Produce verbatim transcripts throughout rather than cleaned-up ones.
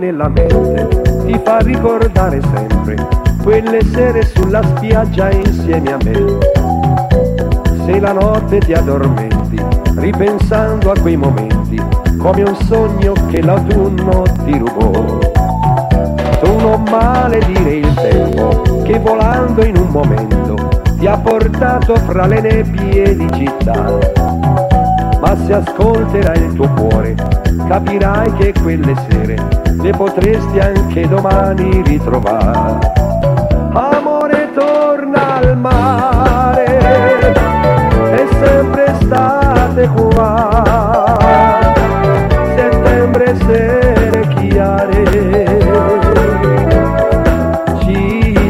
nella mente, ti fa ricordare sempre quelle sere sulla spiaggia insieme a me. Se la notte ti addormenti, ripensando a quei momenti, come un sogno che l'autunno ti rubò. Tu non maledire il tempo, che volando in un momento ti ha portato fra le nebbie di città. Ma se ascolterai il tuo cuore, capirai che quelle sere le potresti anche domani ritrovare. Amore, torna al mare, è sempre estate qua, settembre sere chiare ci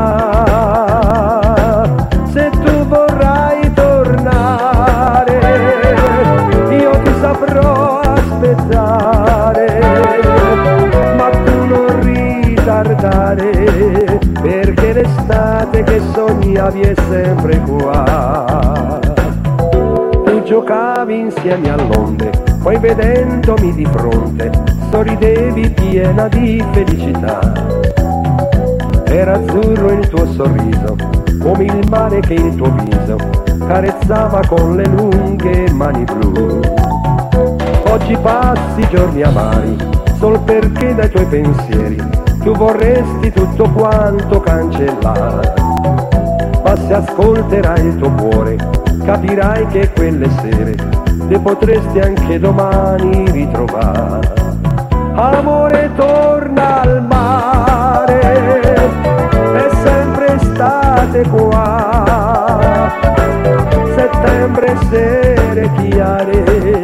darà. Se tu vorrai tornare, io ti saprò aspettare, ma tu non ritardare, perché l'estate che sognavi è sempre qua. Tu giocavi insieme all'onde, poi vedendomi di fronte sorridevi piena di felicità. Era azzurro il tuo sorriso, come il mare che il tuo viso carezzava con le lunghe mani blu. Oggi passi giorni amari, sol perché dai tuoi pensieri tu vorresti tutto quanto cancellare. Ma se ascolterai il tuo cuore, capirai che quelle sere le potresti anche domani ritrovare. Amore, torna al mare, è sempre estate qua, settembre sere chiare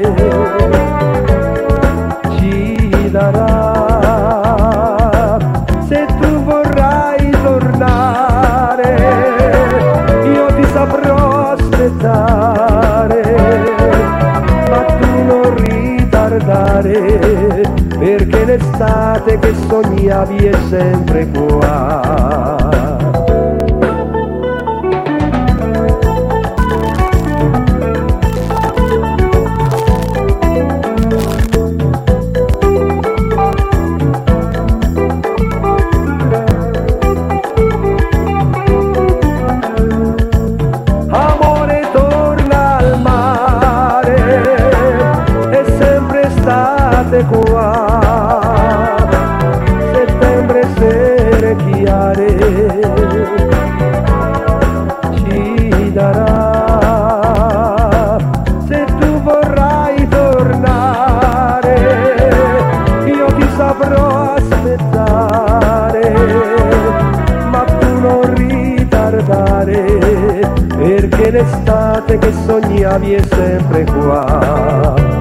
ci darà. Se tu vorrai tornare, io ti saprò aspettare, ma tu non ritardare, perché l'estate che sognavi è sempre qua. Amore, torna al mare, è sempre estate qua, settembre sere chiare ci darà. Se tu vorrai tornare, io ti saprò aspettare, ma tu non ritardare, perché l'estate che sognavi è sempre qua.